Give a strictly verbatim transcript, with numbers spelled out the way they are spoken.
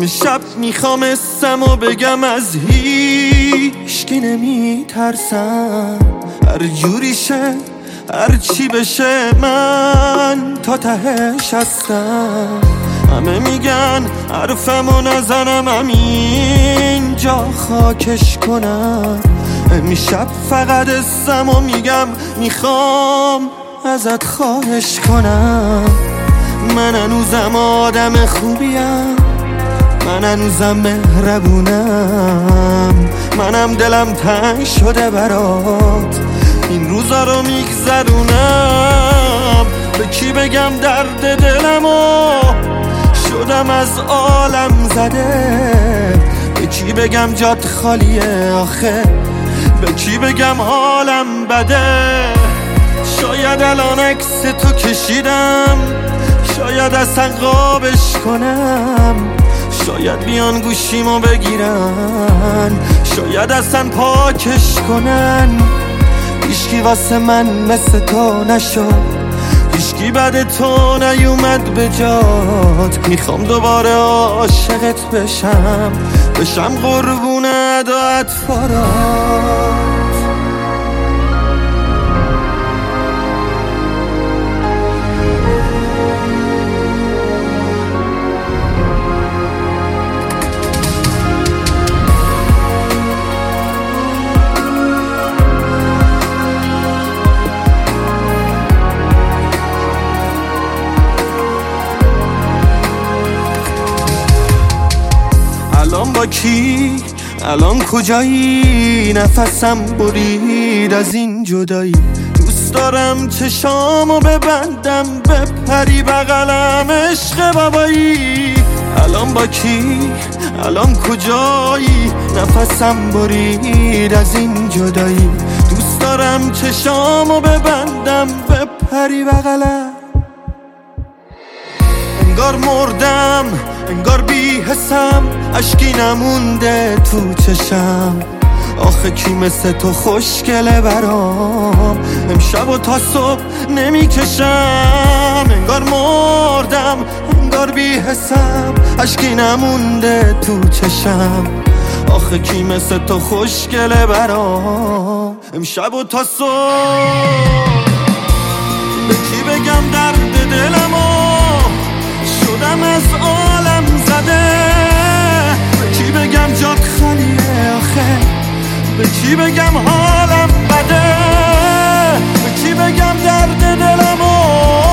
امشب میخوام اسمو بگم از هیچ کی نمی ترسم، هر جوری شه هر چی بشه من تا تهش هستم. همه میگن حرفمو نزنم همین جا خاکش کنم، امشب فقط اسمو میگم میخوام ازت خواهش کنم. من هنوزم آدم خوبیم، من هنوزم مهربونم، منم دلم تنگ شده برات این روزا رو میگذرونم. به کی بگم درد دلمو شدم از عالم زده، به کی بگم جات خالیه آخه، به کی بگم حالم بده. شاید الان عکس تو کشیدم، شاید اصلا قابش کنم، شاید بیان گوشیمو بگیرن، شاید اصلا پاکش کنن. هیچکی واسه من مثل تو نشد، هیچکی بعد تو نیومد به جات. میخوام دوباره عاشقت بشم، بشم قربون ادات فارات. الان با کی؟ الان کجایی؟ نفسم برید از این جدایی. دوست دارم چشامو ببندم بپری بغلم عشق بابایی. الان با کی؟ الان کجایی؟ نفسم برید از این جدایی. دوست دارم چشامو ببندم بپری بغلم. انگار مردم، انگار بی حسم، اشکی نمونده تو چشم. آخه کی مثل تو خوشگله برام، امشب و تا صبح نمیکشم. انگار مردم، انگار بی حسم، اشکی نمونده تو چشم. آخه کی مثل تو خوشگله برام، امشب و تا صبح. به کی بگم درد دلمو شدم از عالم زده، به کی بگم جات خالیه آخه، به کی بگم حالم بده، به کی بگم درد دلمو